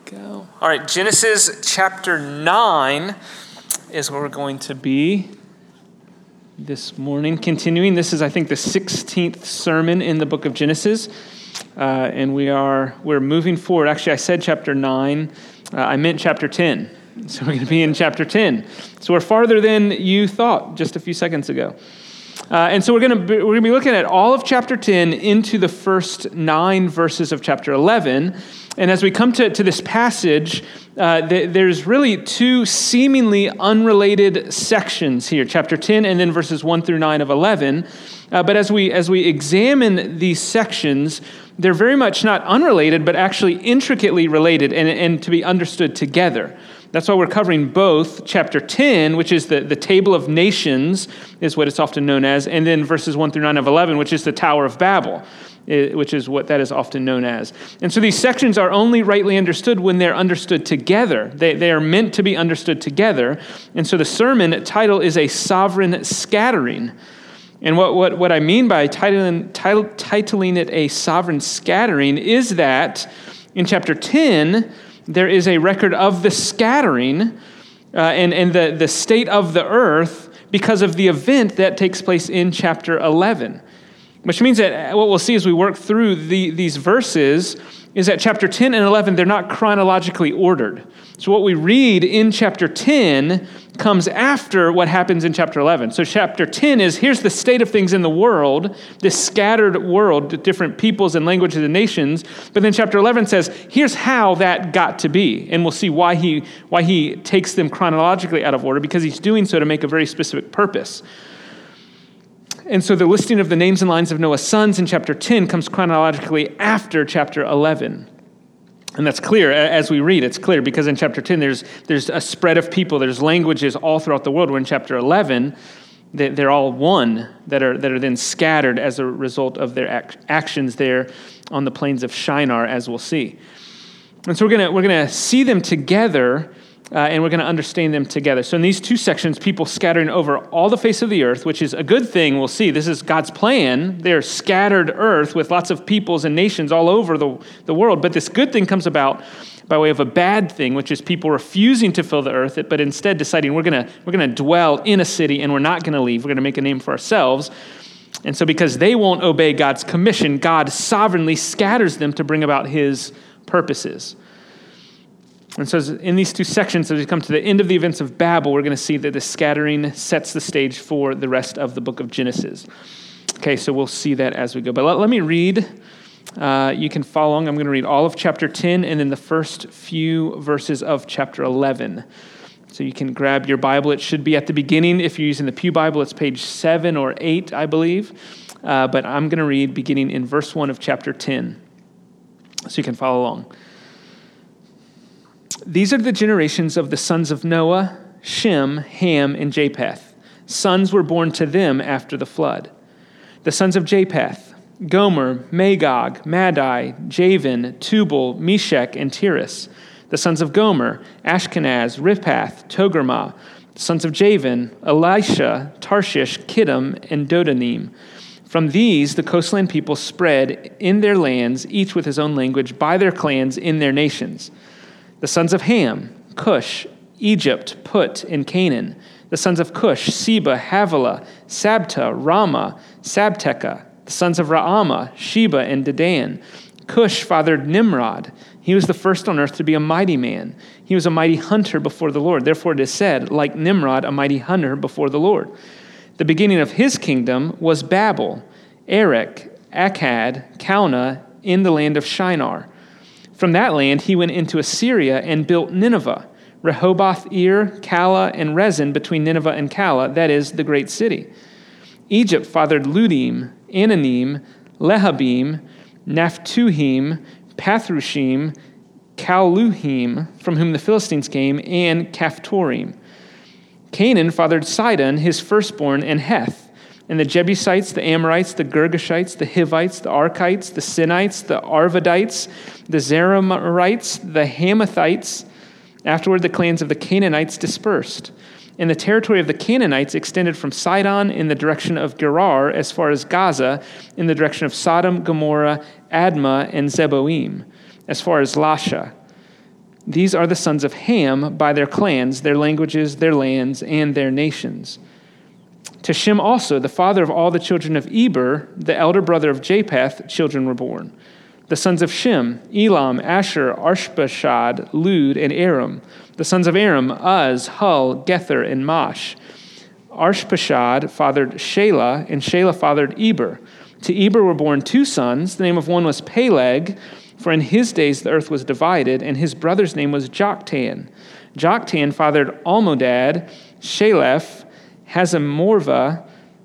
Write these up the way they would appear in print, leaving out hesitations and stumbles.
Go. All right, Genesis chapter 9 is where we're going to be this morning. Continuing, this is, I think, the 16th sermon in the book of Genesis, and we're moving forward. Actually, I said chapter 9. I meant chapter 10. So we're going to be in chapter 10. So we're farther than you thought just a few seconds ago. And so we're going to be looking at all of chapter 10 into the first 9 verses of chapter 11. And as we come to this passage, there's really two seemingly unrelated sections here, chapter 10 and then verses 1 through 9 of 11. But as we examine these sections, they're very much not unrelated, but actually intricately related and to be understood together. That's why we're covering both chapter 10, which is the Table of Nations, is what it's often known as, and then verses 1 through 9 of 11, which is the Tower of Babel, which is what that is often known as. And so these sections are only rightly understood when they're understood together. They are meant to be understood together. And so the sermon title is A Sovereign Scattering. And what I mean by titling it A Sovereign Scattering is that in chapter 10, there is a record of the scattering and the state of the earth because of the event that takes place in chapter 11. Which means that what we'll see as we work through these verses is that chapter 10 and 11, they're not chronologically ordered. So what we read in chapter 10 comes after what happens in chapter 11. So chapter 10 is, here's the state of things in the world, this scattered world, different peoples and languages and nations. But then chapter 11 says, here's how that got to be. And we'll see why he takes them chronologically out of order, because he's doing so to make a very specific purpose. And so the listing of the names and lines of Noah's sons in chapter 10 comes chronologically after chapter 11. And that's clear as we read. It's clear because in chapter 10, there's a spread of people. There's languages all throughout the world. Where in chapter 11, they're all one that are then scattered as a result of their actions there on the plains of Shinar, as we'll see. And so we're gonna see them together. And we're going to understand them together. So in these two sections, people scattering over all the face of the earth, which is a good thing, we'll see. This is God's plan. They're scattered earth with lots of peoples and nations all over the world. But this good thing comes about by way of a bad thing, which is people refusing to fill the earth, but instead deciding we're going to dwell in a city and we're not going to leave. We're going to make a name for ourselves. And so because they won't obey God's commission, God sovereignly scatters them to bring about his purposes. And so in these two sections, as we come to the end of the events of Babel, we're going to see that the scattering sets the stage for the rest of the book of Genesis. Okay, so we'll see that as we go. But let me read. You can follow along. I'm going to read all of chapter 10 and then the first few verses of chapter 11. So you can grab your Bible. It should be at the beginning. If you're using the Pew Bible, it's page 7 or 8, I believe. But I'm going to read beginning in verse 1 of chapter 10. So you can follow along. These are the generations of the sons of Noah, Shem, Ham, and Japheth. Sons were born to them after the flood. The sons of Japheth, Gomer, Magog, Madai, Javan, Tubal, Meshech, and Tiras. The sons of Gomer, Ashkenaz, Riphath, Togarmah. The sons of Javan, Elisha, Tarshish, Kittim, and Dodanim. From these, the coastland people spread in their lands, each with his own language, by their clans in their nations. The sons of Ham, Cush, Egypt, Put, and Canaan. The sons of Cush, Seba, Havilah, Sabta, Rama, Sabteka. The sons of Raamah, Sheba, and Dedan. Cush fathered Nimrod. He was the first on earth to be a mighty man. He was a mighty hunter before the Lord. Therefore it is said, like Nimrod, a mighty hunter before the Lord. The beginning of his kingdom was Babel, Erech, Akkad, Calneh, in the land of Shinar. From that land he went into Assyria and built Nineveh, Rehoboth-ir, Calah, and Rezin between Nineveh and Calah, that is, the great city. Egypt fathered Ludim, Ananim, Lehabim, Naphtuhim, Pathrushim, Caluhim, from whom the Philistines came, and Caphtorim. Canaan fathered Sidon, his firstborn, and Heth. And the Jebusites, the Amorites, the Girgashites, the Hivites, the Arkites, the Sinites, the Arvadites, the Zeramarites, the Hamathites. Afterward, the clans of the Canaanites dispersed. And the territory of the Canaanites extended from Sidon in the direction of Gerar as far as Gaza, in the direction of Sodom, Gomorrah, Admah, and Zeboim, as far as Lasha. These are the sons of Ham by their clans, their languages, their lands, and their nations. To Shem also, the father of all the children of Eber, the elder brother of Japheth, children were born. The sons of Shem, Elam, Asher, Arpachshad, Lud, and Aram. The sons of Aram, Uz, Hul, Gether, and Mash. Arpachshad fathered Shelah, and Shelah fathered Eber. To Eber were born two sons. The name of one was Peleg, for in his days the earth was divided, and his brother's name was Joktan. Joktan fathered Almodad, Sheleph, Hazamorva,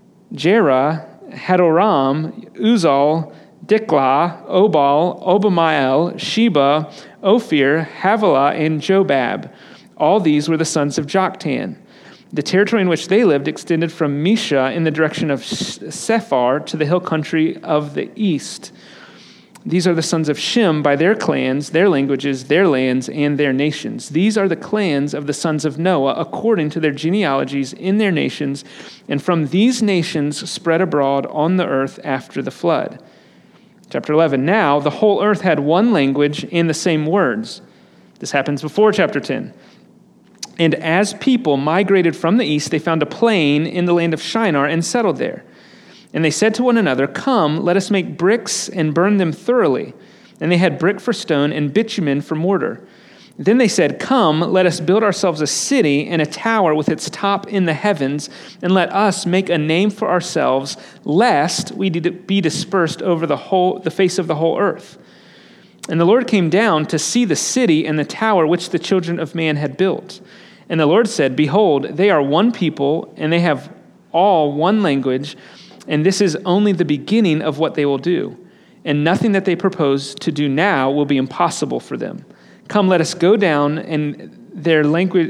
Jerah, Hadoram, Uzal, Diklah, Obal, Obamiel, Sheba, Ophir, Havilah, and Jobab. All these were the sons of Joktan. The territory in which they lived extended from Mesha in the direction of Sephar to the hill country of the east. These are the sons of Shem by their clans, their languages, their lands, and their nations. These are the clans of the sons of Noah according to their genealogies in their nations, and from these nations spread abroad on the earth after the flood. Chapter 11, now the whole earth had one language and the same words. This happens before chapter 10. And as people migrated from the east, they found a plain in the land of Shinar and settled there. And they said to one another, "Come, let us make bricks and burn them thoroughly." And they had brick for stone and bitumen for mortar. Then they said, "Come, let us build ourselves a city and a tower with its top in the heavens, and let us make a name for ourselves, lest we be dispersed over the face of the whole earth." And the Lord came down to see the city and the tower which the children of man had built. And the Lord said, "Behold, they are one people, and they have all one language, and this is only the beginning of what they will do. And nothing that they propose to do now will be impossible for them. Come, let us go down and there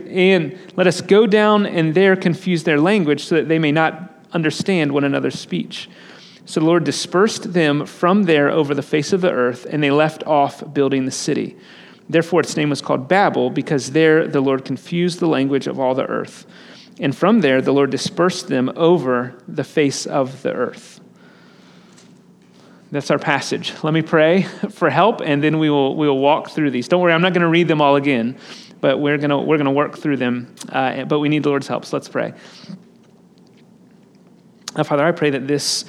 confuse their language, so that they may not understand one another's speech." So the Lord dispersed them from there over the face of the earth, and they left off building the city. Therefore its name was called Babel, because there the Lord confused the language of all the earth. And from there the Lord dispersed them over the face of the earth. That's our passage. Let me pray for help, and then we will walk through these. Don't worry, I'm not going to read them all again, but we're going to work through them. But we need the Lord's help, so let's pray. Father, I pray that this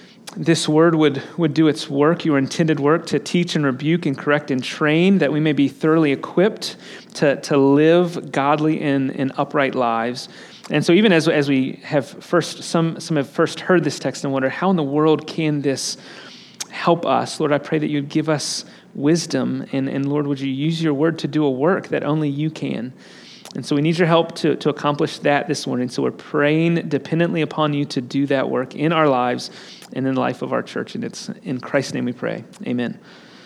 word would do its work, your intended work, to teach and rebuke and correct and train, that we may be thoroughly equipped to live godly and upright lives. And so even as we have some have first heard this text and wonder, how in the world can this help us? Lord, I pray that you'd give us wisdom, and Lord, would you use your word to do a work that only you can? And so we need your help to accomplish that this morning. So we're praying dependently upon you to do that work in our lives and in the life of our church. And it's in Christ's name we pray. Amen.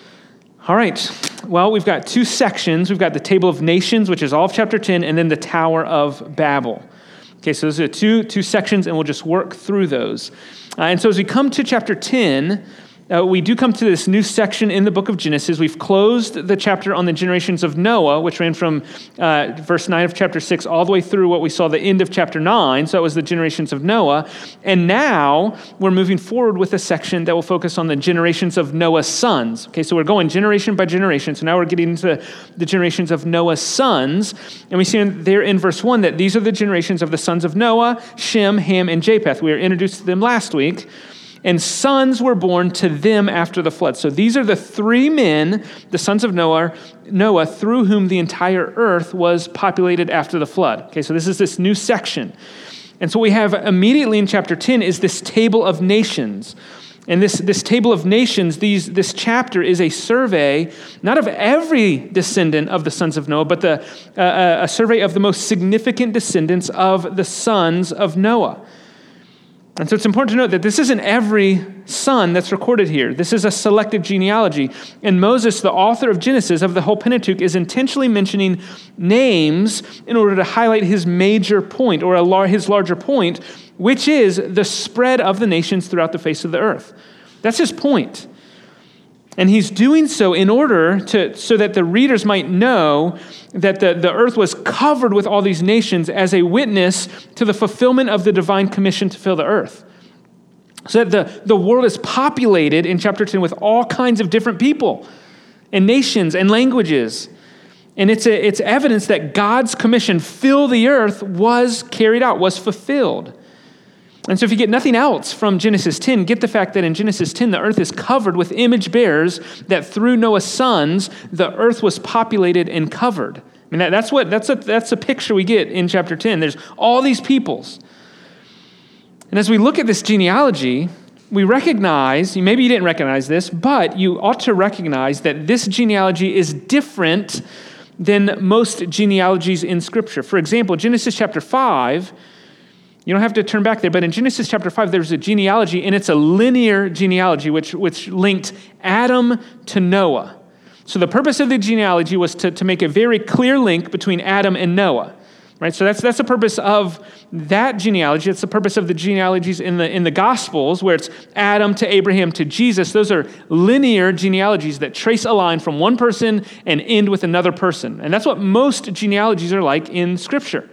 All right. Well, we've got two sections. We've got the Table of Nations, which is all of chapter 10, and then the Tower of Babel. Okay, so those are two sections, and we'll just work through those. And so as we come to chapter 10, we do come to this new section in the book of Genesis. We've closed the chapter on the generations of Noah, which ran from verse 9 of chapter 6 all the way through what we saw the end of chapter 9. So that was the generations of Noah. And now we're moving forward with a section that will focus on the generations of Noah's sons. Okay, so we're going generation by generation. So now we're getting into the generations of Noah's sons. And we see there in verse 1 that these are the generations of the sons of Noah, Shem, Ham, and Japheth. We were introduced to them last week. And sons were born to them after the flood. So these are the three men, the sons of Noah, through whom the entire earth was populated after the flood. Okay, so this is this new section. And so what we have immediately in chapter 10 is this table of nations. And this table of nations, this chapter is a survey, not of every descendant of the sons of Noah, but a survey of the most significant descendants of the sons of Noah. And so it's important to note that this isn't every son that's recorded here. This is a selective genealogy. And Moses, the author of Genesis, of the whole Pentateuch, is intentionally mentioning names in order to highlight his major point, or his larger point, which is the spread of the nations throughout the face of the earth. That's his point. And he's doing so in order so that the readers might know that the earth was covered with all these nations as a witness to the fulfillment of the divine commission to fill the earth. So that the world is populated in chapter 10 with all kinds of different people and nations and languages. And it's evidence that God's commission, fill the earth, was carried out, was fulfilled. And so if you get nothing else from Genesis 10, get the fact that in Genesis 10, the earth is covered with image bearers, that through Noah's sons, the earth was populated and covered. I mean, that's a picture we get in chapter 10. There's all these peoples. And as we look at this genealogy, we recognize, maybe you didn't recognize this, but you ought to recognize that this genealogy is different than most genealogies in Scripture. For example, Genesis chapter 5, you don't have to turn back there, but in Genesis chapter 5, there's a genealogy, and it's a linear genealogy which linked Adam to Noah. So the purpose of the genealogy was to make a very clear link between Adam and Noah. Right, so that's the purpose of that genealogy. It's the purpose of the genealogies in the Gospels, where it's Adam to Abraham to Jesus. Those are linear genealogies that trace a line from one person and end with another person. And that's what most genealogies are like in Scripture.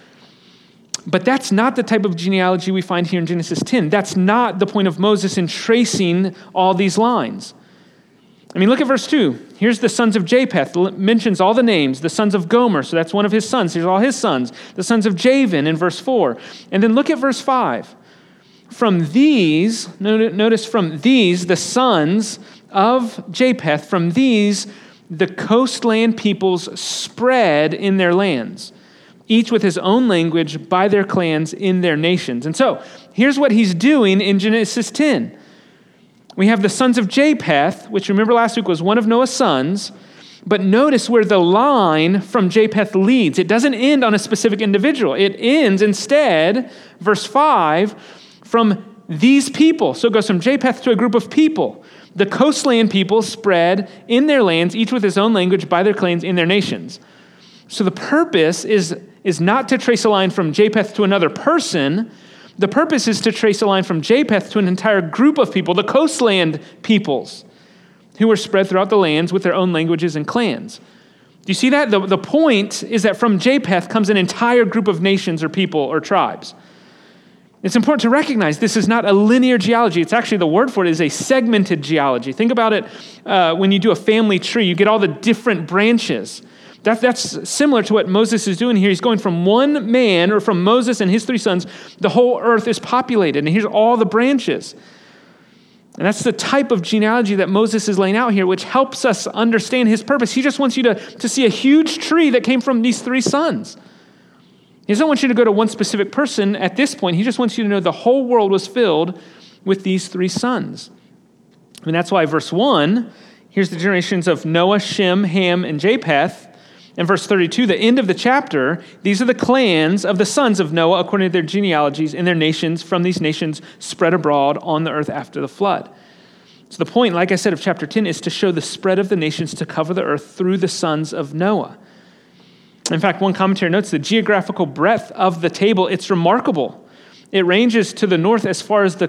But that's not the type of genealogy we find here in Genesis 10. That's not the point of Moses in tracing all these lines. I mean, look at verse 2. Here's the sons of Japheth, mentions all the names. The sons of Gomer, so that's one of his sons. Here's all his sons. The sons of Javan in verse 4. And then look at verse 5. From these, notice from these, the sons of Japheth, from these, the coastland peoples spread in their lands, each with his own language by their clans in their nations. And so, here's what he's doing in Genesis 10. We have the sons of Japheth, which remember last week was one of Noah's sons, but notice where the line from Japheth leads. It doesn't end on a specific individual. It ends instead, verse 5, from these people. So it goes from Japheth to a group of people. The coastland people spread in their lands, each with his own language by their clans in their nations. So the purpose is not to trace a line from Japheth to another person. The purpose is to trace a line from Japheth to an entire group of people, the coastland peoples, who were spread throughout the lands with their own languages and clans. Do you see that? The point is that from Japheth comes an entire group of nations or people or tribes. It's important to recognize this is not a linear genealogy. It's actually, the word for it is a segmented genealogy. Think about it when you do a family tree. You get all the different branches. That's similar to what Moses is doing here. He's going from one man, or from Moses and his three sons, the whole earth is populated, and here's all the branches. And that's the type of genealogy that Moses is laying out here, which helps us understand his purpose. He just wants you to see a huge tree that came from these three sons. He doesn't want you to go to one specific person at this point. He just wants you to know the whole world was filled with these three sons. And that's why verse 1, here's the generations of Noah, Shem, Ham, and Japheth. In verse 32, the end of the chapter, these are the clans of the sons of Noah according to their genealogies and their nations from these nations spread abroad on the earth after the flood. So the point, like I said, of chapter 10 is to show the spread of the nations to cover the earth through the sons of Noah. In fact, one commentator notes the geographical breadth of the table. It's remarkable. It ranges to the north as far as the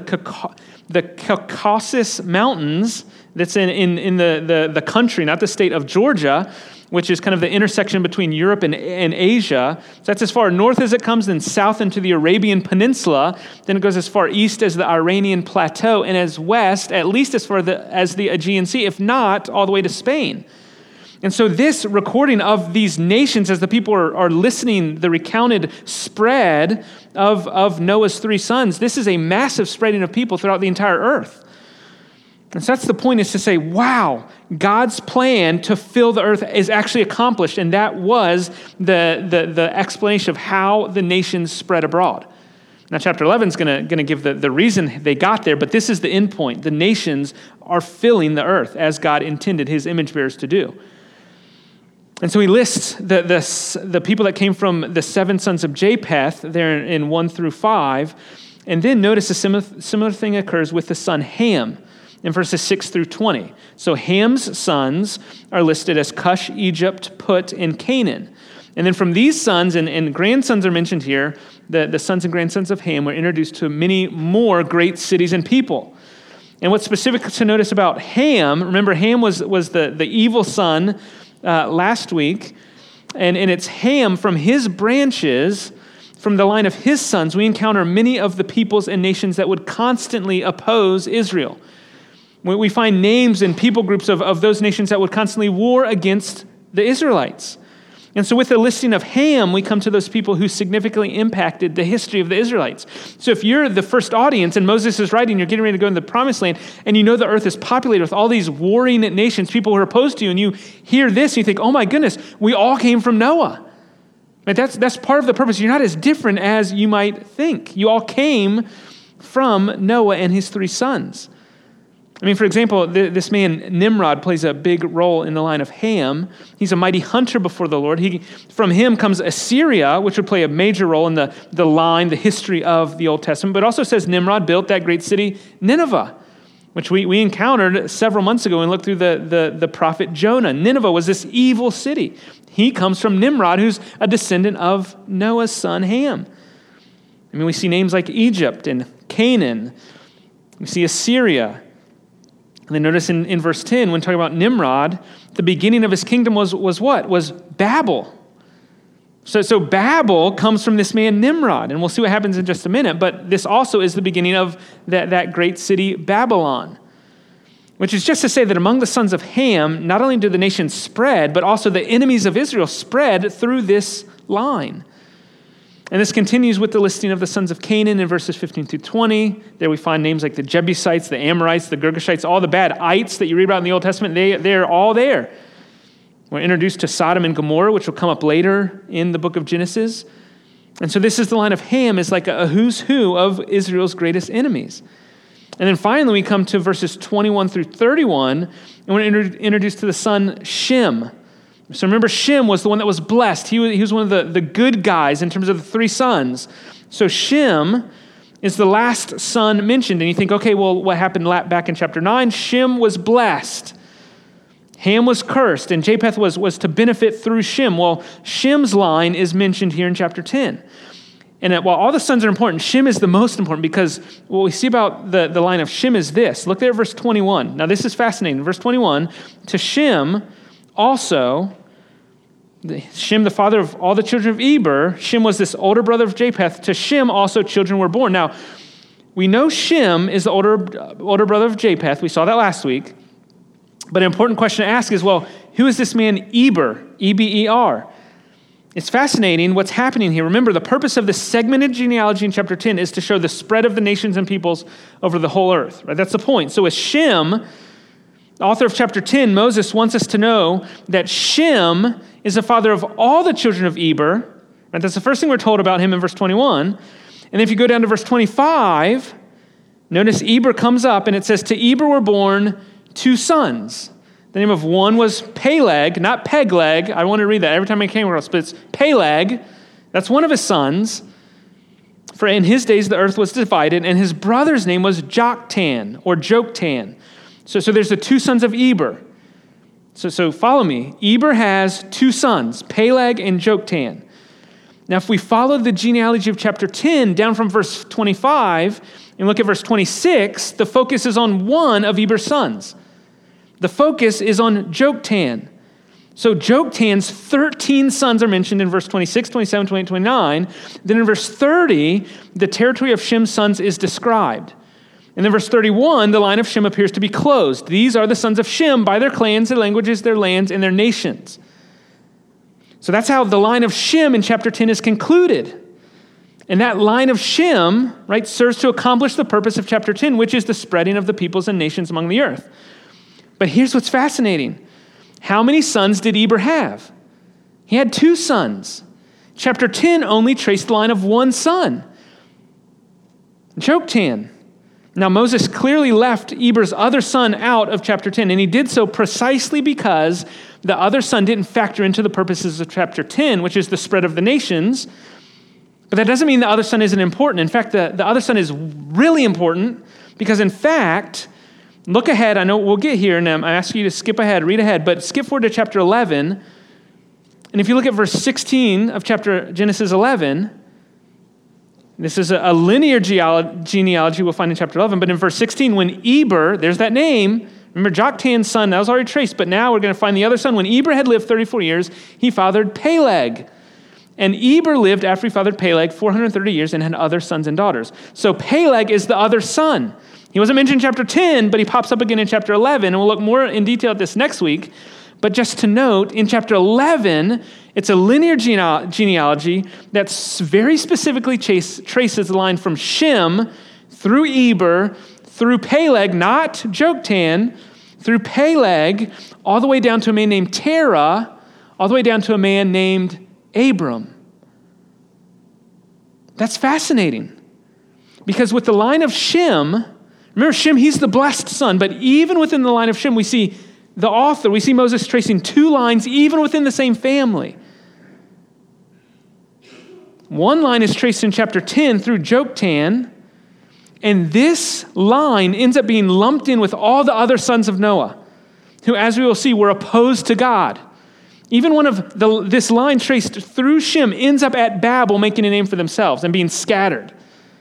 Caucasus Mountains that's in the country, not the state of Georgia, which is kind of the intersection between Europe and Asia. So that's as far north as it comes, then south into the Arabian Peninsula. Then it goes as far east as the Iranian Plateau, and as west, at least as far as the Aegean Sea, if not all the way to Spain. And so this recording of these nations, as the people are listening, the recounted spread of Noah's three sons, this is a massive spreading of people throughout the entire earth. And so that's the point, is to say, wow, God's plan to fill the earth is actually accomplished. And that was the explanation of how the nations spread abroad. Now, chapter 11 is going to give the reason they got there, but this is the end point. The nations are filling the earth as God intended his image bearers to do. And so he lists the people that came from the seven sons of Japheth there in 1 through 5. And then notice a similar thing occurs with the son Ham in verses 6 through 20. So Ham's sons are listed as Cush, Egypt, Put, and Canaan. And then from these sons, and grandsons are mentioned here, the sons and grandsons of Ham were introduced to many more great cities and people. And what's specific to notice about Ham, remember Ham was the evil son last week, and it's Ham from his branches, from the line of his sons, we encounter many of the peoples and nations that would constantly oppose Israel. We find names and people groups of those nations that would constantly war against the Israelites. And so with the listing of Ham, we come to those people who significantly impacted the history of the Israelites. So if you're the first audience and Moses is writing, you're getting ready to go into the promised land, and you know the earth is populated with all these warring nations, people who are opposed to you, and you hear this, and you think, oh my goodness, we all came from Noah. Right? That's part of the purpose. You're not as different as you might think. You all came from Noah and his 3 sons. I mean, for example, this man Nimrod plays a big role in the line of Ham. He's a mighty hunter before the Lord. From him comes Assyria, which would play a major role in the line, the history of the Old Testament. But it also says Nimrod built that great city, Nineveh, which we encountered several months ago and looked through the prophet Jonah. Nineveh was this evil city. He comes from Nimrod, who's a descendant of Noah's son Ham. I mean, we see names like Egypt and Canaan. We see Assyria. And then notice in verse 10, when talking about Nimrod, the beginning of his kingdom was what? Was Babel. So Babel comes from this man Nimrod, and we'll see what happens in just a minute, but this also is the beginning of that great city Babylon, which is just to say that among the sons of Ham, not only did the nation spread, but also the enemies of Israel spread through this line. And this continues with the listing of the sons of Canaan in verses 15 through 20. There we find names like the Jebusites, the Amorites, the Girgashites, all the bad ites that you read about in the Old Testament, they're all there. We're introduced to Sodom and Gomorrah, which will come up later in the book of Genesis. And so this is the line of Ham, is like a who's who of Israel's greatest enemies. And then finally we come to verses 21 through 31, and we're introduced to the son Shem. So remember, Shem was the one that was blessed. He was one of the good guys in terms of the 3 sons. So Shem is the last son mentioned. And you think, okay, well, what happened back in chapter 9? Shem was blessed. Ham was cursed, and Japheth was to benefit through Shem. Well, Shem's line is mentioned here in chapter 10. And while all the sons are important, Shem is the most important, because what we see about the line of Shem is this. Look there at verse 21. Now, this is fascinating. Verse 21, to Shem also, Shem, the father of all the children of Eber, Shem was this older brother of Japheth. To Shem also children were born. Now, we know Shem is the older brother of Japheth. We saw that last week. But an important question to ask is, well, who is this man Eber, E-B-E-R? It's fascinating what's happening here. Remember, the purpose of this segmented genealogy in chapter 10 is to show the spread of the nations and peoples over the whole earth. Right? That's the point. So with Shem, the author of chapter 10, Moses wants us to know that Shem is the father of all the children of Eber. Right? That's the first thing we're told about him in verse 21. And if you go down to verse 25, notice Eber comes up, and it says, to Eber were born 2 sons. The name of one was Peleg, not Pegleg. I want to read that every time I came across, but it's Peleg. That's one of his sons. For in his days the earth was divided, and his brother's name was Joktan, or Joktan. So there's the 2 sons of Eber. So follow me. Eber has 2 sons, Peleg and Joktan. Now, if we follow the genealogy of chapter 10 down from verse 25 and look at verse 26, the focus is on one of Eber's sons. The focus is on Joktan. So Joktan's 13 sons are mentioned in verse 26, 27, 28, 29. Then in verse 30, the territory of Shem's sons is described. And then verse 31, the line of Shem appears to be closed. These are the sons of Shem by their clans, their languages, their lands, and their nations. So that's how the line of Shem in chapter 10 is concluded. And that line of Shem, right, serves to accomplish the purpose of chapter 10, which is the spreading of the peoples and nations among the earth. But here's what's fascinating. How many sons did Eber have? He had 2 sons. Chapter 10 only traced the line of 1 son, Joktan. Now, Moses clearly left Eber's other son out of chapter 10, and he did so precisely because the other son didn't factor into the purposes of chapter 10, which is the spread of the nations. But that doesn't mean the other son isn't important. In fact, the other son is really important because, in fact, look ahead. I know we'll get here, and I ask you to skip ahead, read ahead, but skip forward to chapter 11. And if you look at verse 16 of chapter Genesis 11, this is a linear genealogy we'll find in chapter 11, but in verse 16, when Eber, there's that name, remember Joktan's son, that was already traced, but now we're going to find the other son. When Eber had lived 34 years, he fathered Peleg. And Eber lived after he fathered Peleg 430 years and had other sons and daughters. So Peleg is the other son. He wasn't mentioned in chapter 10, but he pops up again in chapter 11, and we'll look more in detail at this next week. But just to note, in chapter 11, it's a linear genealogy that very specifically traces the line from Shem through Eber, through Peleg, not Joktan, through Peleg, all the way down to a man named Terah, all the way down to a man named Abram. That's fascinating. Because with the line of Shem, remember Shem, he's the blessed son, but even within the line of Shem, we see Moses tracing two lines even within the same family. One line is traced in chapter 10 through Joktan, and this line ends up being lumped in with all the other sons of Noah, who, as we will see, were opposed to God. Even this line traced through Shem ends up at Babel, making a name for themselves and being scattered.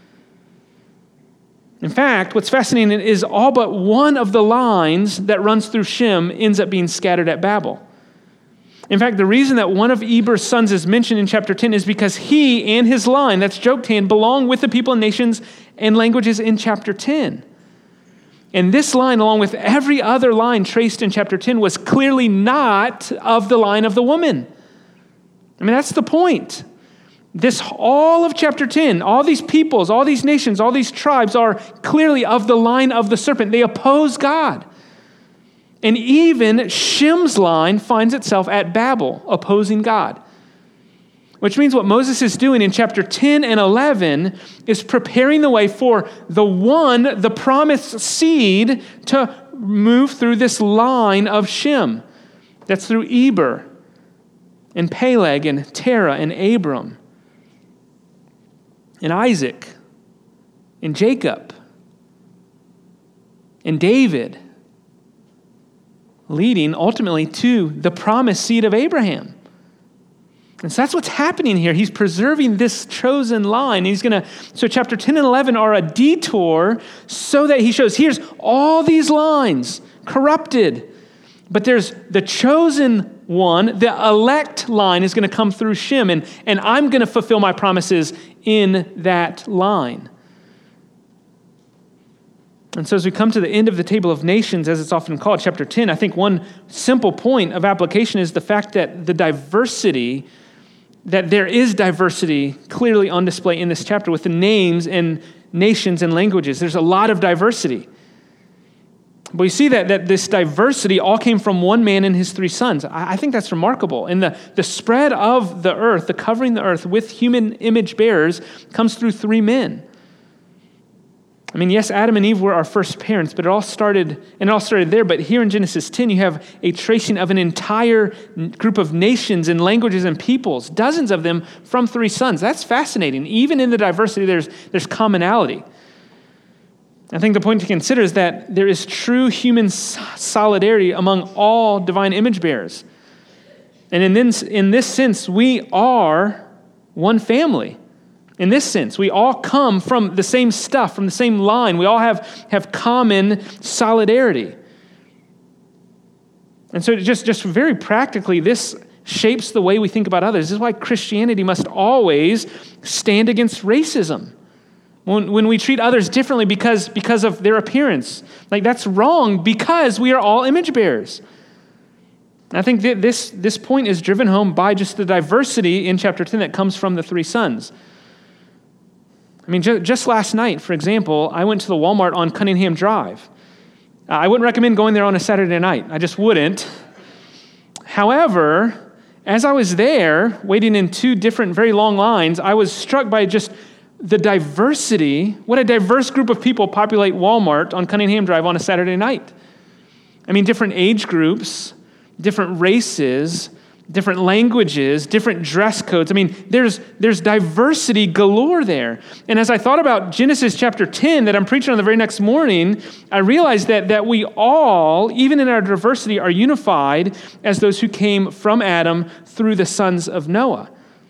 In fact, what's fascinating is all but one of the lines that runs through Shem ends up being scattered at Babel. In fact, the reason that one of Eber's sons is mentioned in chapter 10 is because he and his line, that's Joktan, belong with the people and nations and languages in chapter 10. And this line, along with every other line traced in chapter 10, was clearly not of the line of the woman. I mean, that's the point. All of chapter 10, all these peoples, all these nations, all these tribes are clearly of the line of the serpent. They oppose God. And even Shem's line finds itself at Babel, opposing God. Which means what Moses is doing in chapter 10 and 11 is preparing the way for the promised seed to move through this line of Shem. That's through Eber and Peleg and Terah and Abram and Isaac and Jacob and David, leading ultimately to the promised seed of Abraham. And so that's what's happening here. He's preserving this chosen line. So chapter 10 and 11 are a detour so that he shows, here's all these lines corrupted, but there's the chosen one, the elect line is going to come through Shem, and I'm going to fulfill my promises in that line. And so as we come to the end of the table of nations, as it's often called, chapter 10, I think one simple point of application is the fact that there is diversity clearly on display in this chapter with the names and nations and languages. There's a lot of diversity. But we see that this diversity all came from one man and his three sons. I think that's remarkable. And the spread of the earth, the covering the earth with human image bearers comes through three men. I mean, yes, Adam and Eve were our first parents, but it all started there. But here in Genesis 10, you have a tracing of an entire group of nations and languages and peoples, dozens of them from three sons. That's fascinating. Even in the diversity, there's commonality. I think the point to consider is that there is true human solidarity among all divine image bearers. And in this sense, we are one family. In this sense, we all come from the same stuff, from the same line. We all have common solidarity. And so just very practically, this shapes the way we think about others. This is why Christianity must always stand against racism. When we treat others differently because of their appearance, like that's wrong because we are all image bearers. And I think that this point is driven home by just the diversity in chapter 10 that comes from the three sons. I mean, just last night, for example, I went to the Walmart on Cunningham Drive. I wouldn't recommend going there on a Saturday night. I just wouldn't. However, as I was there, waiting in two different, very long lines, I was struck by just the diversity, what a diverse group of people populate Walmart on Cunningham Drive on a Saturday night. I mean, different age groups, different races, different languages, different dress codes. I mean, there's diversity galore there. And as I thought about Genesis chapter 10 that I'm preaching on the very next morning, I realized that we all, even in our diversity, are unified as those who came from Adam through the sons of Noah.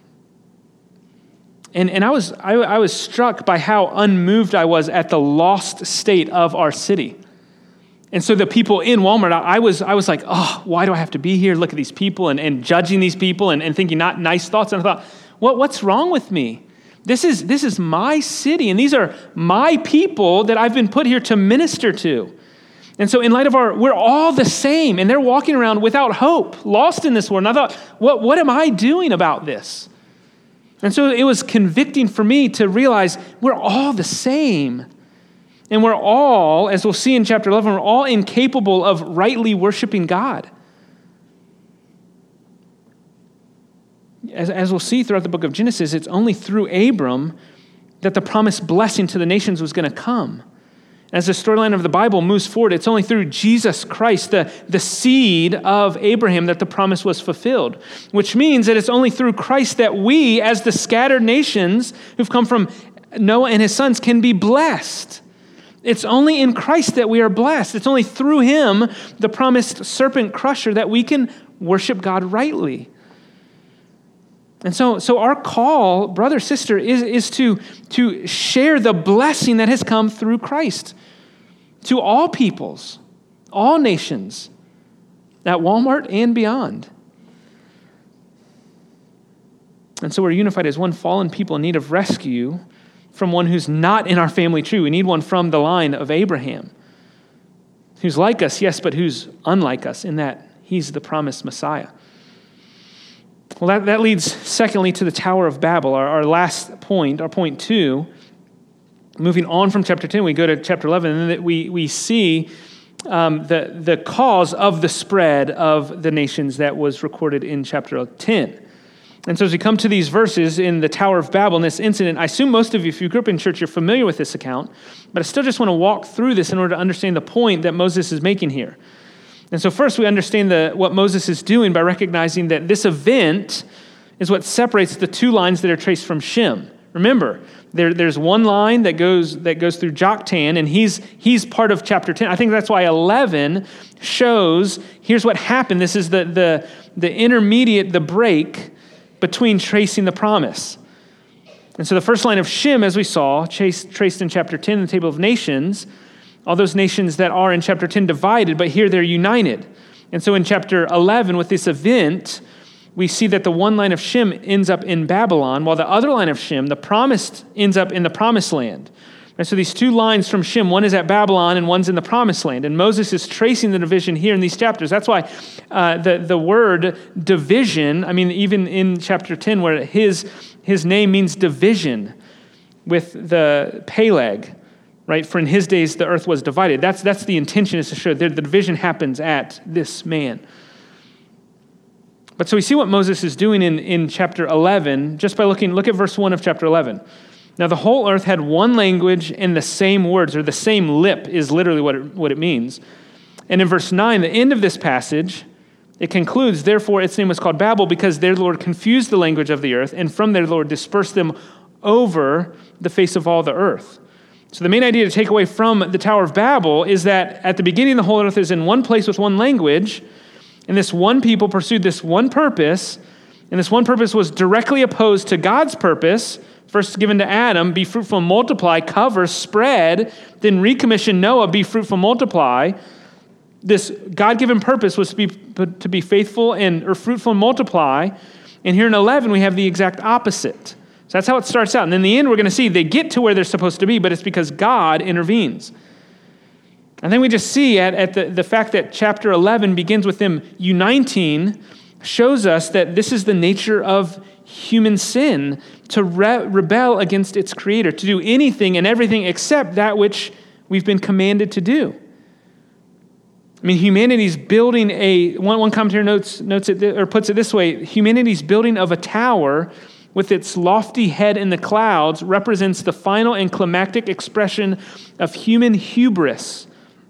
And I was struck by how unmoved I was at the lost state of our city. And so the people in Walmart, I was like, oh, why do I have to be here? Look at these people and judging these people and thinking not nice thoughts. And I thought, what's wrong with me? This is my city, and these are my people that I've been put here to minister to. And so in light of we're all the same, and they're walking around without hope, lost in this world. And I thought, what am I doing about this? And so it was convicting for me to realize we're all the same. And we're all, as we'll see in chapter 11, we're all incapable of rightly worshiping God. As we'll see throughout the book of Genesis, it's only through Abram that the promised blessing to the nations was going to come. As the storyline of the Bible moves forward, it's only through Jesus Christ, the seed of Abraham, that the promise was fulfilled, which means that it's only through Christ that we, as the scattered nations who've come from Noah and his sons, can be blessed. It's only in Christ that we are blessed. It's only through him, the promised serpent crusher, that we can worship God rightly. And so our call, brother, sister, is to share the blessing that has come through Christ to all peoples, all nations, at Walmart and beyond. And so we're unified as one fallen people in need of rescue from one who's not in our family tree. We need one from the line of Abraham, who's like us, yes, but who's unlike us in that he's the promised Messiah. Well, that leads, secondly, to the Tower of Babel, our last point, our point 2. Moving on from chapter 10, we go to chapter 11, and we see the cause of the spread of the nations that was recorded in chapter 10. And so as we come to these verses in the Tower of Babel, in this incident, I assume most of you, if you grew up in church, you're familiar with this account, but I still just want to walk through this in order to understand the point that Moses is making here. And so first we understand what Moses is doing by recognizing that this event is what separates the two lines that are traced from Shem. Remember, there's one line that goes through Joktan, and he's part of chapter 10. I think that's why 11 shows, here's what happened. This is the intermediate, the break between tracing the promise. And so the first line of Shem, as we saw, traced in chapter 10 in the Table of Nations, all those nations that are in chapter 10 divided, but here they're united. And so in chapter 11, with this event, we see that the one line of Shem ends up in Babylon, while the other line of Shem, the promised, ends up in the promised land. And so these two lines from Shem, one is at Babylon and one's in the promised land. And Moses is tracing the division here in these chapters. That's why the word division, I mean, even in chapter 10, where his name means division with the Peleg, right? For in his days, the earth was divided. That's the intention, is to show that the division happens at this man. But so we see what Moses is doing in chapter 11, just by look at verse 1 of chapter 11. Now the whole earth had one language and the same words, or the same lip is literally what it means. And in verse 9, the end of this passage, it concludes, therefore its name was called Babel, because there the Lord confused the language of the earth, and from there the Lord dispersed them over the face of all the earth. So the main idea to take away from the Tower of Babel is that at the beginning the whole earth is in one place with one language, and this one people pursued this one purpose, and this one purpose was directly opposed to God's purpose, first given to Adam, be fruitful and multiply, cover, spread, then recommission Noah, be fruitful and multiply. This God-given purpose was to be faithful or fruitful and multiply, and here in 11 we have the exact opposite. So that's how it starts out. And in the end, we're going to see they get to where they're supposed to be, but it's because God intervenes. And then we just see at the fact that chapter 11 begins with them uniting, shows us that this is the nature of human sin, to rebel against its creator, to do anything and everything except that which we've been commanded to do. I mean, humanity's building one commentator notes it, or puts it this way, humanity's building of a tower with its lofty head in the clouds represents the final and climactic expression of human hubris.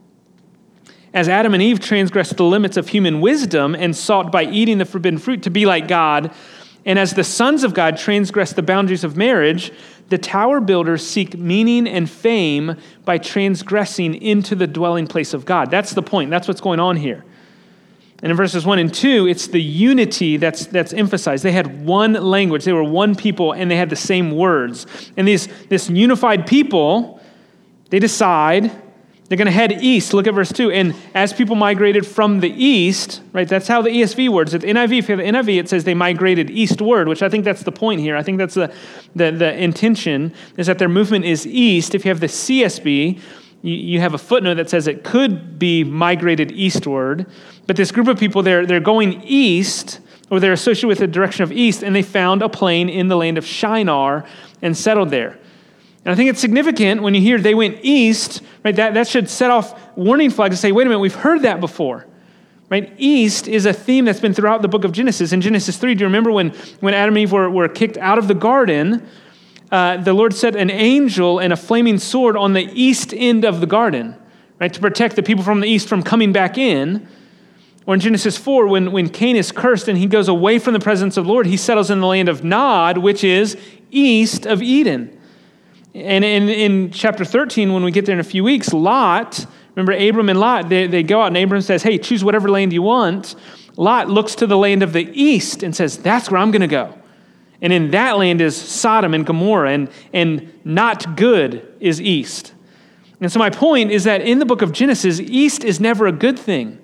As Adam and Eve transgressed the limits of human wisdom and sought by eating the forbidden fruit to be like God, and as the sons of God transgressed the boundaries of marriage, the tower builders seek meaning and fame by transgressing into the dwelling place of God. That's the point. That's what's going on here. And in verses 1 and 2, it's the unity that's emphasized. They had one language. They were one people, and they had the same words. And this unified people, they decide they're going to head east. Look at verse 2. And as people migrated from the east, right, that's how the ESV words it. The NIV, if you have the NIV, it says they migrated eastward, which I think that's the point here. I think that's the intention, is that their movement is east. If you have the CSB, you have a footnote that says it could be migrated eastward, but this group of people, they're going east, or they're associated with the direction of east, and they found a plain in the land of Shinar and settled there. And I think it's significant when you hear they went east, right? That should set off warning flags to say, wait a minute, we've heard that before, right? East is a theme that's been throughout the book of Genesis. In Genesis 3, do you remember when Adam and Eve were kicked out of the garden, the Lord set an angel and a flaming sword on the east end of the garden, right? To protect the people from the east from coming back in. Or in Genesis 4, when Cain is cursed and he goes away from the presence of the Lord, he settles in the land of Nod, which is east of Eden. And in chapter 13, when we get there in a few weeks, Lot, remember Abram and Lot, they go out and Abram says, hey, choose whatever land you want. Lot looks to the land of the east and says, that's where I'm going to go. And in that land is Sodom and Gomorrah, and not good is east. And so my point is that in the book of Genesis, east is never a good thing.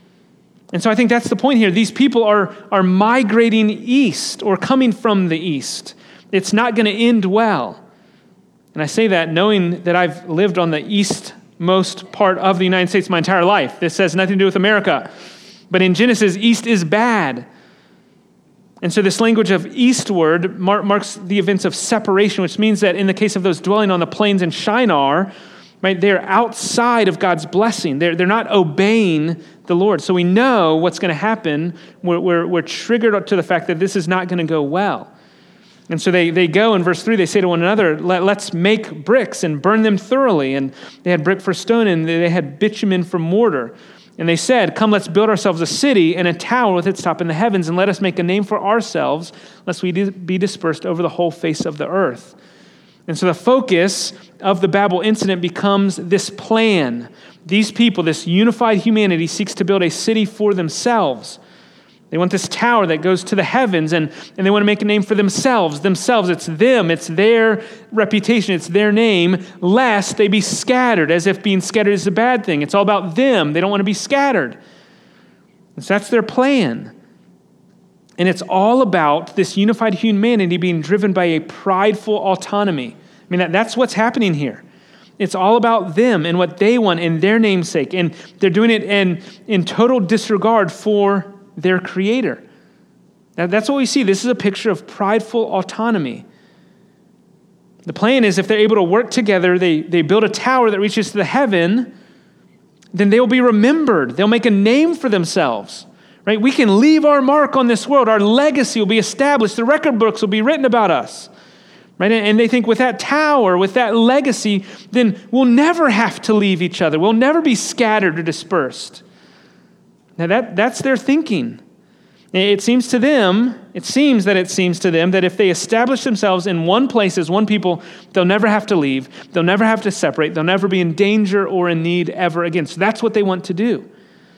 And so I think that's the point here. These people are migrating east or coming from the east. It's not going to end well. And I say that knowing that I've lived on the eastmost part of the United States my entire life. This has nothing to do with America. But in Genesis, east is bad. And so this language of eastward marks the events of separation, which means that in the case of those dwelling on the plains in Shinar, right, they're outside of God's blessing. They're not obeying the Lord. So we know what's going to happen. We're triggered to the fact that this is not going to go well. And so they go, in verse 3, they say to one another, let's make bricks and burn them thoroughly. And they had brick for stone, and they had bitumen for mortar. And they said, come, let's build ourselves a city and a tower with its top in the heavens, and let us make a name for ourselves, lest we be dispersed over the whole face of the earth. And so the focus of the Babel incident becomes this plan. These people, this unified humanity, seeks to build a city for themselves. They want this tower that goes to the heavens, and they want to make a name for themselves. It's them, it's their reputation, it's their name, lest they be scattered, as if being scattered is a bad thing. It's all about them. They don't want to be scattered. And so that's their plan. And it's all about this unified humanity being driven by a prideful autonomy. I mean, that's what's happening here. It's all about them and what they want in their namesake. And they're doing it in total disregard for their creator. Now, that's what we see. This is a picture of prideful autonomy. The plan is if they're able to work together, they build a tower that reaches to the heaven, then they will be remembered. They'll make a name for themselves. Right? We can leave our mark on this world. Our legacy will be established. The record books will be written about us. Right? And they think with that tower, with that legacy, then we'll never have to leave each other. We'll never be scattered or dispersed. Now that's their thinking. It seems to them that if they establish themselves in one place as one people, they'll never have to leave. They'll never have to separate. They'll never be in danger or in need ever again. So that's what they want to do.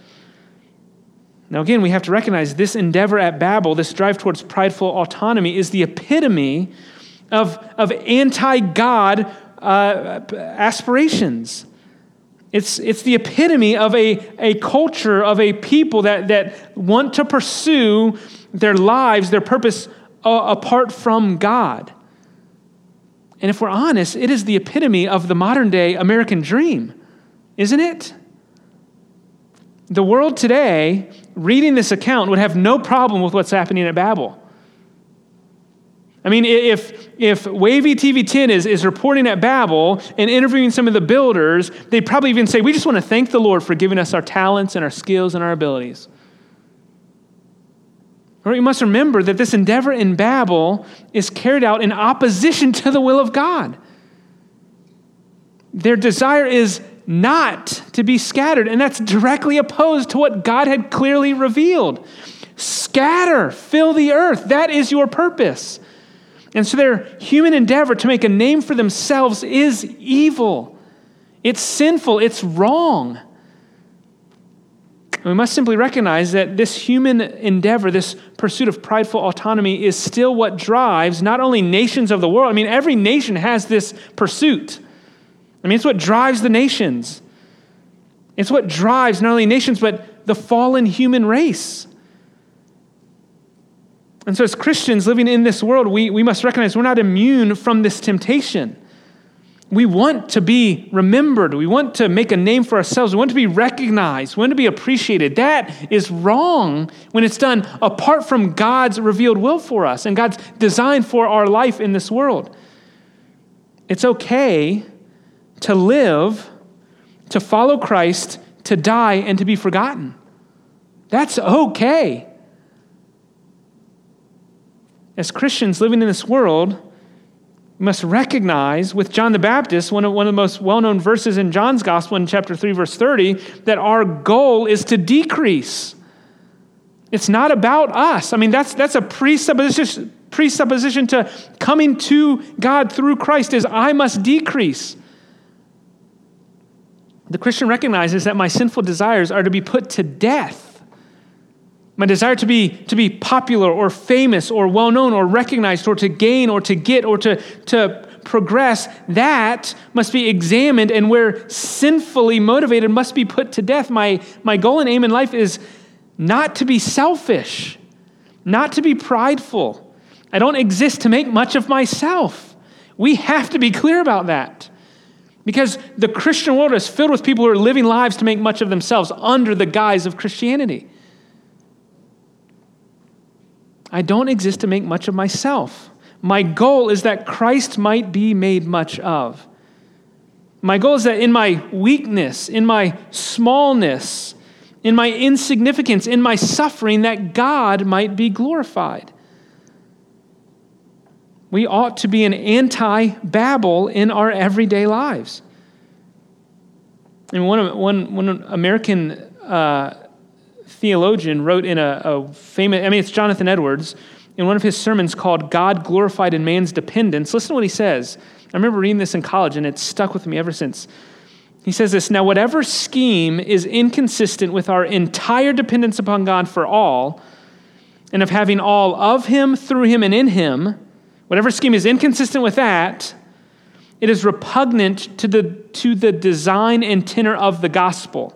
Now again, we have to recognize this endeavor at Babel, this drive towards prideful autonomy, is the epitome of anti-God aspirations. It's the epitome of a culture, of a people that want to pursue their lives, their purpose apart from God. And if we're honest, it is the epitome of the modern day American dream, isn't it? The world today, reading this account, would have no problem with what's happening at Babel. I mean, if Wavy TV 10 is reporting at Babel and interviewing some of the builders, they'd probably even say, we just want to thank the Lord for giving us our talents and our skills and our abilities. Or you must remember that this endeavor in Babel is carried out in opposition to the will of God. Their desire is not to be scattered, and that's directly opposed to what God had clearly revealed. Scatter, fill the earth. That is your purpose. And so their human endeavor to make a name for themselves is evil. It's sinful. It's wrong. And we must simply recognize that this human endeavor, this pursuit of prideful autonomy, is still what drives not only nations of the world. I mean, every nation has this pursuit. I mean, it's what drives the nations. It's what drives not only nations, but the fallen human race. And so as Christians living in this world, we must recognize we're not immune from this temptation. We want to be remembered. We want to make a name for ourselves. We want to be recognized. We want to be appreciated. That is wrong when it's done apart from God's revealed will for us and God's design for our life in this world. It's okay to live, to follow Christ, to die, and to be forgotten. That's okay. As Christians living in this world, we must recognize with John the Baptist, one of the most well-known verses in John's gospel in chapter 3, verse 30, that our goal is to decrease. It's not about us. I mean, that's a presupposition to coming to God through Christ is I must decrease. The Christian recognizes that my sinful desires are to be put to death. My desire to be popular or famous or well-known or recognized or to gain or to get or to progress, that must be examined, and where sinfully motivated must be put to death. My goal and aim in life is not to be selfish, not to be prideful. I don't exist to make much of myself. We have to be clear about that. Because the Christian world is filled with people who are living lives to make much of themselves under the guise of Christianity. I don't exist to make much of myself. My goal is that Christ might be made much of. My goal is that in my weakness, in my smallness, in my insignificance, in my suffering, that God might be glorified. We ought to be an anti-Babel in our everyday lives. And one American theologian wrote in a famous, it's Jonathan Edwards, in one of his sermons called God Glorified in Man's Dependence. Listen to what he says. I remember reading this in college, and it's stuck with me ever since. He says this, "Now whatever scheme is inconsistent with our entire dependence upon God for all, and of having all of him, through him, and in him, whatever scheme is inconsistent with that, it is repugnant to the design and tenor of the gospel.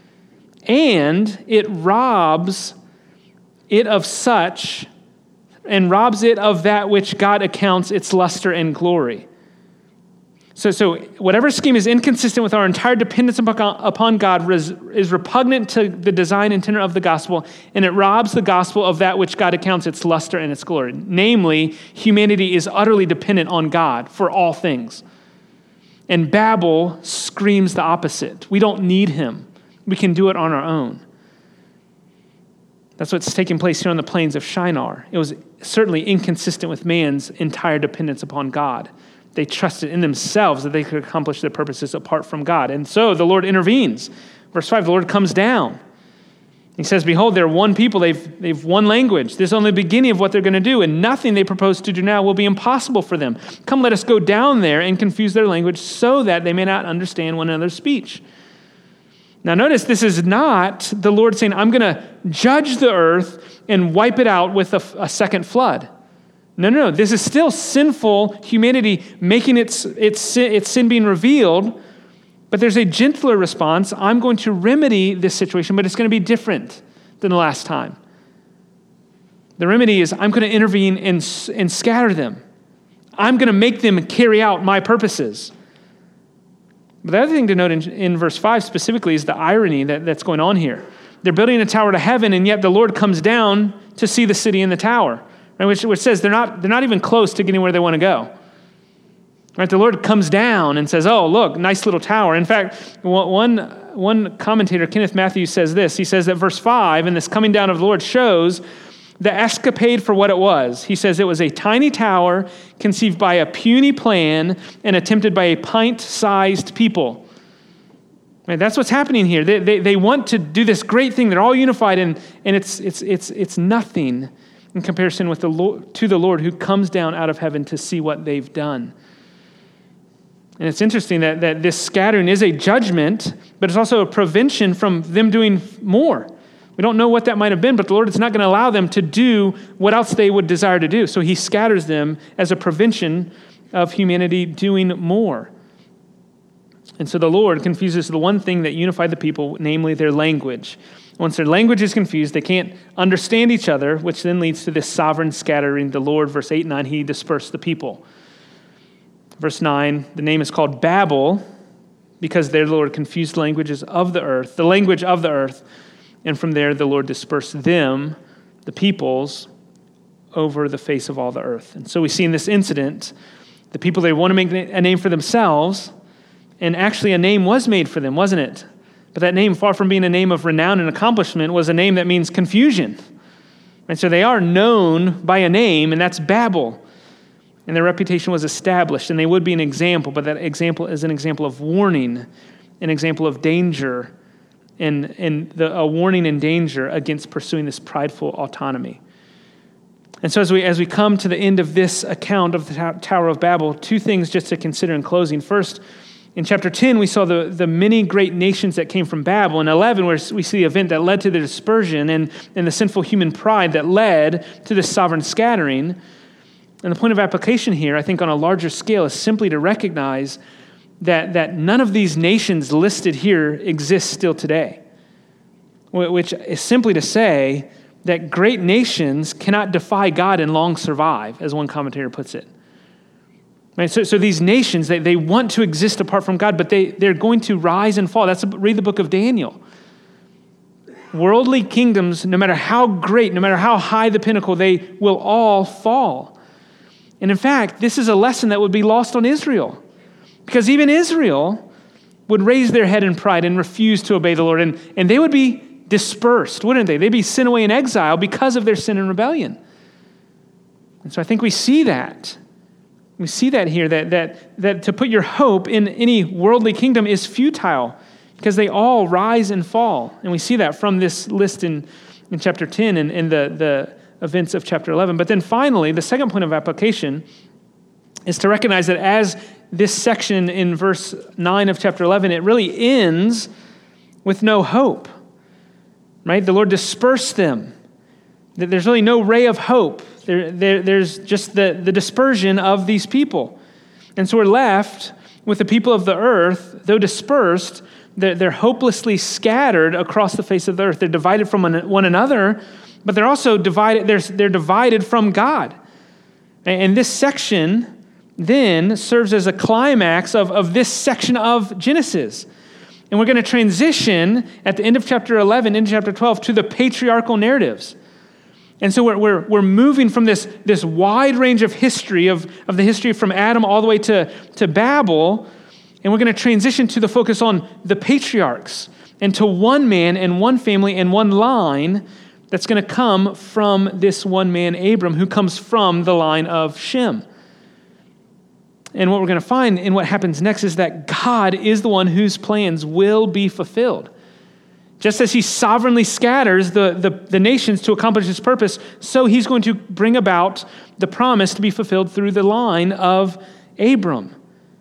And it robs it of such, and robs it of that which God accounts its luster and glory." So whatever scheme is inconsistent with our entire dependence upon God is repugnant to the design and tenor of the gospel, and it robs the gospel of that which God accounts its luster and its glory. Namely, humanity is utterly dependent on God for all things. And Babel screams the opposite. We don't need him. We can do it on our own. That's what's taking place here on the plains of Shinar. It was certainly inconsistent with man's entire dependence upon God. They trusted in themselves that they could accomplish their purposes apart from God. And so the Lord intervenes. Verse 5, the Lord comes down. He says, "Behold, they're one people. They've one language. This is only the beginning of what they're going to do, and nothing they propose to do now will be impossible for them. Come, let us go down there and confuse their language so that they may not understand one another's speech." Now notice, this is not the Lord saying, I'm going to judge the earth and wipe it out with a second flood. No. This is still sinful humanity making its sin being revealed, but there's a gentler response. I'm going to remedy this situation, but it's going to be different than the last time. The remedy is I'm going to intervene and scatter them. I'm going to make them carry out my purposes. But the other thing to note in verse 5 specifically is the irony that's going on here. They're building a tower to heaven, and yet the Lord comes down to see the city and the tower, right? Which says they're not even close to getting where they want to go. Right? The Lord comes down and says, "Oh, look, nice little tower." In fact, one commentator, Kenneth Matthews, says this. He says that verse 5, and this coming down of the Lord, shows the escapade for what it was. He says it was a tiny tower conceived by a puny plan and attempted by a pint-sized people. Right, that's what's happening here. They want to do this great thing. They're all unified, and it's nothing in comparison with the Lord who comes down out of heaven to see what they've done. And it's interesting that this scattering is a judgment, but it's also a prevention from them doing more. We don't know what that might have been, but the Lord is not going to allow them to do what else they would desire to do. So he scatters them as a prevention of humanity doing more. And so the Lord confuses the one thing that unified the people, namely their language. Once their language is confused, they can't understand each other, which then leads to this sovereign scattering. The Lord, verse 8 and 9, he dispersed the people. Verse 9, the name is called Babel because there the Lord confused the language of the earth, and from there the Lord dispersed them, the peoples, over the face of all the earth. And so we see in this incident, the people, they want to make a name for themselves, and actually a name was made for them, wasn't it? But that name, far from being a name of renown and accomplishment, was a name that means confusion. And so they are known by a name, and that's Babel. And their reputation was established, and they would be an example, but that example is an example of warning, an example of danger, and a warning and danger against pursuing this prideful autonomy. And so as we come to the end of this account of the Tower of Babel, two things just to consider in closing. First, in chapter 10, we saw the many great nations that came from Babel. In 11, where we see the event that led to the dispersion and the sinful human pride that led to the sovereign scattering. And the point of application here, I think on a larger scale, is simply to recognize that none of these nations listed here exist still today, which is simply to say that great nations cannot defy God and long survive, as one commentator puts it. Right? So these nations, they want to exist apart from God, but they're going to rise and fall. Read the book of Daniel. Worldly kingdoms, no matter how great, no matter how high the pinnacle, they will all fall. And in fact, this is a lesson that would be lost on Israel, because even Israel would raise their head in pride and refuse to obey the Lord, and they would be dispersed, wouldn't they? They'd be sent away in exile because of their sin and rebellion. And so I think we see that. We see that here, that to put your hope in any worldly kingdom is futile because they all rise and fall. And we see that from this list in chapter 10 and in the events of chapter 11. But then finally, the second point of application is to recognize that as this section in verse 9 of chapter 11, it really ends with no hope. Right? The Lord dispersed them. There's really no ray of hope. There's just the dispersion of these people. And so we're left with the people of the earth, though dispersed, they're hopelessly scattered across the face of the earth. They're divided from one another, but they're also divided. They're divided from God. And this section then serves as a climax of this section of Genesis. And we're going to transition at the end of chapter 11 into chapter 12 to the patriarchal narratives. And so we're moving from this wide range of history, of the history from Adam all the way to Babel, and we're going to transition to the focus on the patriarchs and to one man and one family and one line that's going to come from this one man, Abram, who comes from the line of Shem. And what we're going to find in what happens next is that God is the one whose plans will be fulfilled. Just as he sovereignly scatters the nations to accomplish his purpose, so he's going to bring about the promise to be fulfilled through the line of Abram.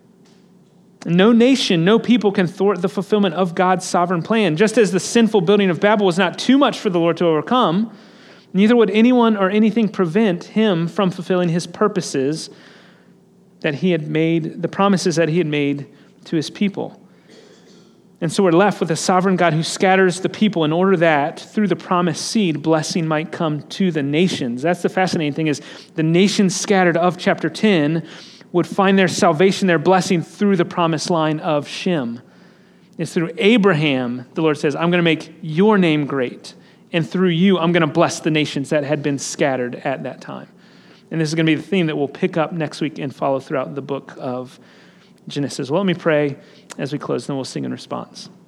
No nation, no people can thwart the fulfillment of God's sovereign plan. Just as the sinful building of Babel was not too much for the Lord to overcome, neither would anyone or anything prevent him from fulfilling his purposes that he had made, the promises that he had made to his people. And so we're left with a sovereign God who scatters the people in order that through the promised seed, blessing might come to the nations. That's the fascinating thing, is the nations scattered of chapter 10 would find their salvation, their blessing through the promised line of Shem. It's through Abraham, the Lord says, I'm going to make your name great. And through you, I'm going to bless the nations that had been scattered at that time. And this is going to be the theme that we'll pick up next week and follow throughout the book of Genesis. Well, let me pray as we close, then we'll sing in response.